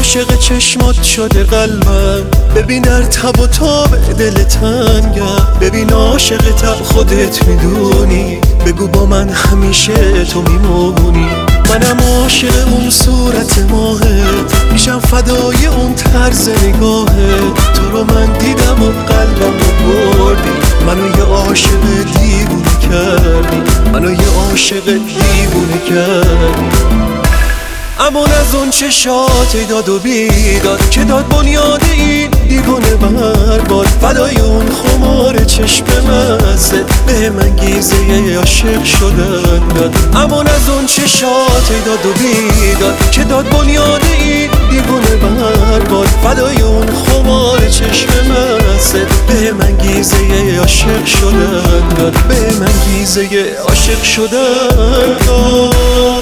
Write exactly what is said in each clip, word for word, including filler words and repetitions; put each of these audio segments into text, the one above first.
عاشق چشمات شده قلبم، ببین در تب و تاب دل تنگم، ببین عاشقتم خودت میدونی، بگو با من همیشه تو میمونی. منم عاشق اون صورت ماهت، میشم فدای اون طرز نگاهت، تو رو من دیدم و قلبم رو بردی، منو یه عاشق دیوونه کردی، منو یه عاشق دیوونه کردی. اما از اون چشات داد و بیداد که داد بنیاد این دیوونه برباد، فدای اون خمار چشم مزه به من گیزه عاشق شدن داد. اما از اون چشات داد و بیداد که داد بنیاد این دیوونه برباد، فدای اون خمار چشم مزه به من گیزه عاشق شدن داد، به من گیزه عاشق شدن داد.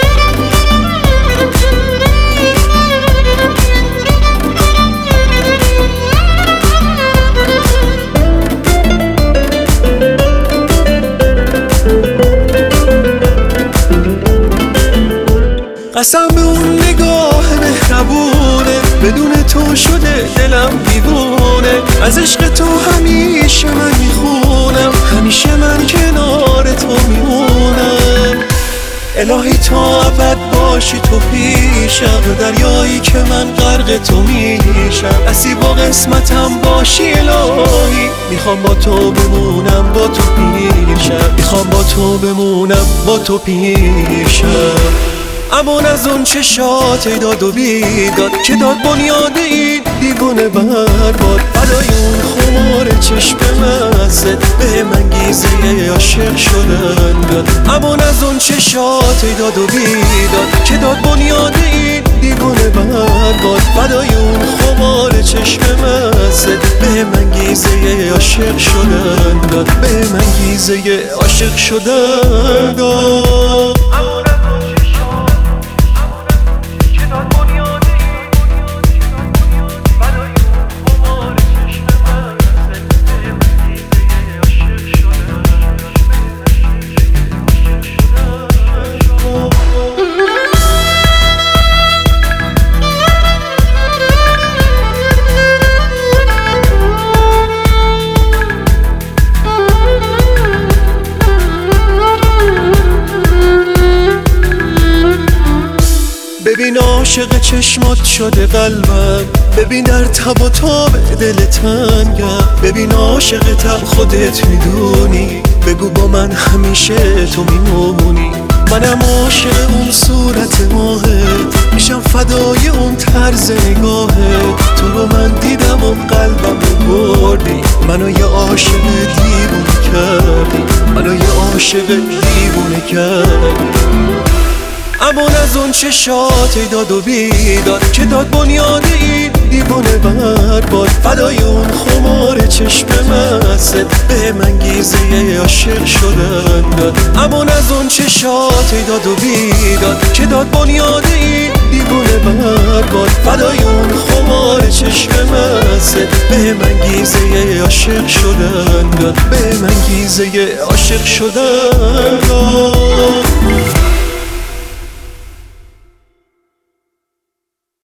قسم به اون نگاه مهربونه، بدون تو شده دلم دیوونه، از عشق تو همیشه من میخونم، همیشه من کنار تو میمونم. الهی تا ابد باشی تو پیشم، دریایی که من غرق تو میشم، نصیب و قسمتم باشی الهی، میخوام با تو بمونم با تو پیشم، میخوام با تو بمونم با تو پیشم. اما از اون چشات داد و بیداد که داد بنیاد این دیوونه برباد، فدای اون خمار چشم مزه به من گیزه عاشق شدن داد. اما از اون چشات داد و بیداد که داد بنیاد این دیوونه برباد، فدای اون خمار چشم مزه به من گیزه عاشق شدن داد، به من گیزه عاشق شدن داد. ببین عاشق چشمات شده قلبم، ببین در تب و تاب دل تنگم، ببین عاشقتم خودت میدونی، بگو با من همیشه تو میمونی. منم عاشق اون صورت ماهت، میشم فدای اون طرز نگاهت، تو رو من دیدم و قلبم رو بردی، منو یه عاشق دیوونه کردی، منو یه عاشق دیوونه کردی. اما از اون چشات داد و بیداد که داد بنیاد این دیوونه برباد، فدای اون خمار چشم مزه به من گیزه عاشق شدن داد. اما از اون چشات داد و بیداد که داد بنیاد این دیوونه برباد، فدای اون خمار چشم مزه به من گیزه عاشق شدن داد، به من گیزه عاشق شدن داد.